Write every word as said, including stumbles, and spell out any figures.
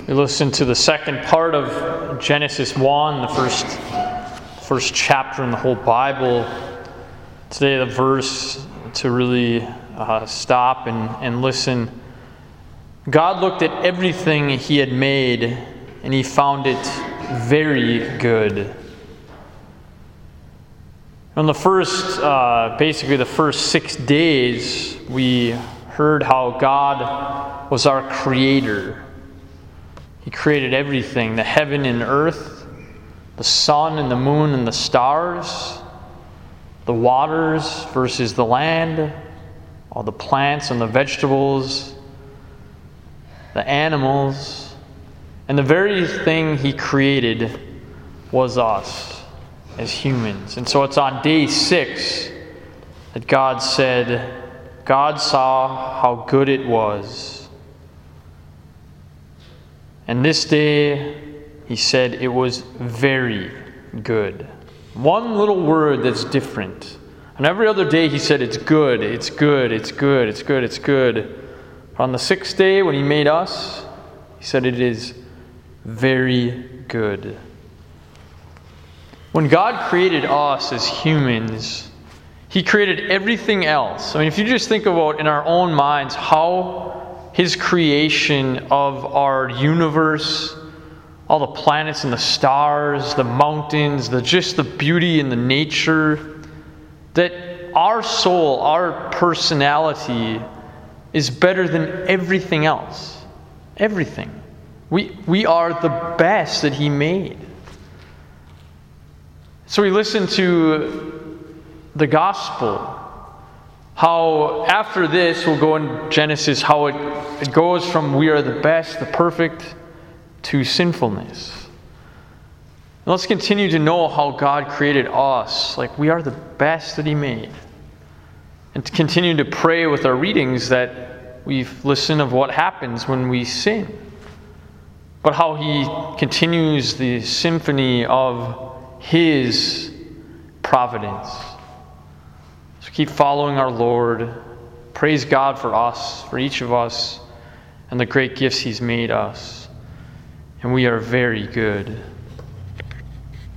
We listened to the second part of Genesis one, the first, first chapter in the whole Bible. Today, the verse to really uh, stop and, and listen. God looked at everything He had made, and He found it very good. On the first, uh, basically the first six days, we heard how God was our creator. He created everything, the heaven and earth, the sun and the moon and the stars, the waters versus the land, all the plants and the vegetables, the animals, and the very thing He created was us as humans. And so it's on day six that God said, God saw how good it was. And this day, He said it was very good. One little word that's different. On every other day, He said it's good, it's good, it's good, it's good, it's good. But on the sixth day, when He made us, He said it is very good. When God created us as humans, He created everything else. I mean, if you just think about in our own minds how His creation of our universe, all the planets and the stars, the mountains, the just the beauty and the nature, that our soul, our personality is better than everything else. Everything. We, we are the best that He made. So we listen to the gospel. How after this, we'll go in Genesis, how it, it goes from we are the best, the perfect, to sinfulness. And let's continue to know how God created us, like we are the best that He made. And to continue to pray with our readings that we've listened of what happens when we sin. But how He continues the symphony of His providence. So keep following our Lord. Praise God for us, for each of us, and the great gifts He's made us. And we are very good.